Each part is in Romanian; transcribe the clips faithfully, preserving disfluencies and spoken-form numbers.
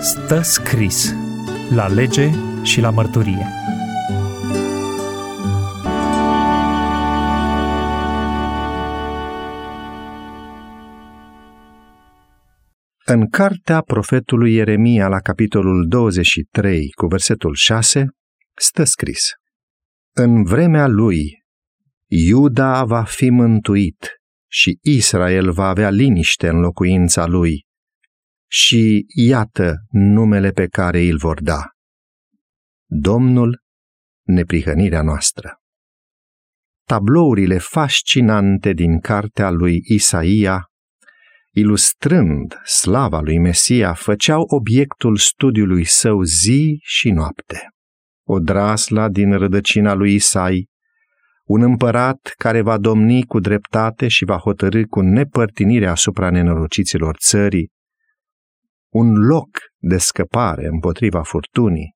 Stă scris la lege și la mărturie. În cartea profetului Ieremia, la capitolul douăzeci și trei, cu versetul șase, stă scris: În vremea lui, Iuda va fi mântuit și Israel va avea liniște în locuința lui. Și iată numele pe care îl vor da: Domnul, neprihănirea noastră. Tablourile fascinante din cartea lui Isaia, ilustrând slava lui Mesia, făceau obiectul studiului său zi și noapte. Odrasla din rădăcina lui Isai, un împărat care va domni cu dreptate și va hotărî cu nepărtinire asupra nenorociților țării, un loc de scăpare împotriva furtunii,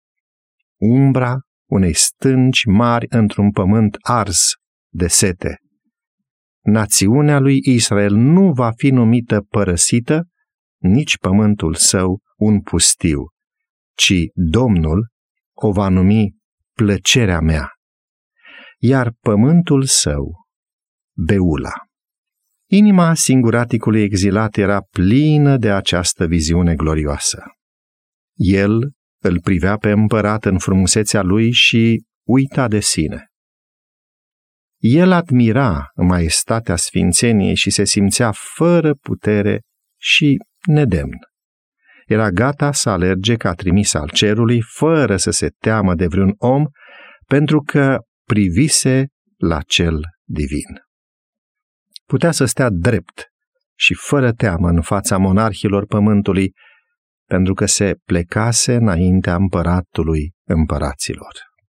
umbra unei stânci mari într-un pământ ars de sete. Națiunea lui Israel nu va fi numită părăsită, nici pământul său un pustiu, ci Domnul o va numi plăcerea mea, iar pământul său Beula. Inima singuraticului exilat era plină de această viziune glorioasă. El îl privea pe împărat în frumusețea lui și uita de sine. El admira maestatea sfințeniei și se simțea fără putere și nedemn. Era gata să alerge ca trimis al cerului, fără să se teamă de vreun om, pentru că privise la cel divin. Putea să stea drept și fără teamă în fața monarhilor pământului, pentru că se plecase înaintea împăratului împăraților.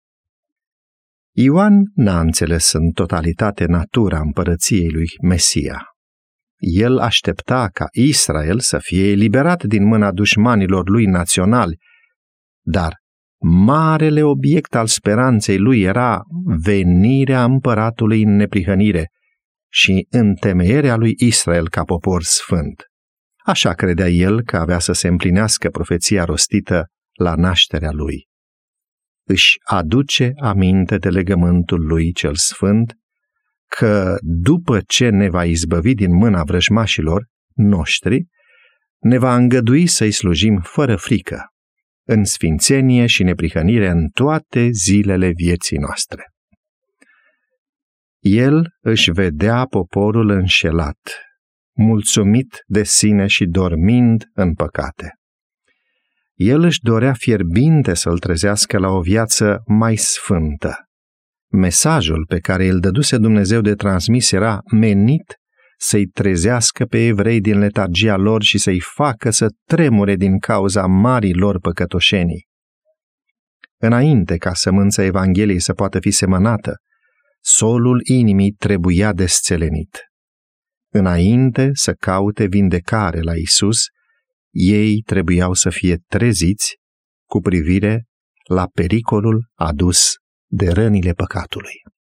Ioan n-a înțeles în totalitate natura împărăției lui Mesia. El aștepta ca Israel să fie eliberat din mâna dușmanilor lui naționali, dar marele obiect al speranței lui era venirea împăratului în neprihănire și întemeierea lui Israel ca popor sfânt. Așa credea el că avea să se împlinească profeția rostită la nașterea lui. Își aduce aminte de legământul lui cel sfânt, că după ce ne va izbăvi din mâna vrăjmașilor noștri, ne va îngădui să-i slujim fără frică, în sfințenie și neprihănire în toate zilele vieții noastre. El își vedea poporul înșelat, mulțumit de sine și dormind în păcate. El își dorea fierbinte să-l trezească la o viață mai sfântă. Mesajul pe care îl dăduse Dumnezeu de transmis era menit să-i trezească pe evrei din letargia lor și să-i facă să tremure din cauza marii lor păcătoșenii. Înainte ca sămânța Evangheliei să poată fi semănată, solul inimii trebuia desțelenit. Înainte să caute vindecare la Isus, ei trebuiau să fie treziți cu privire la pericolul adus de rănile păcatului.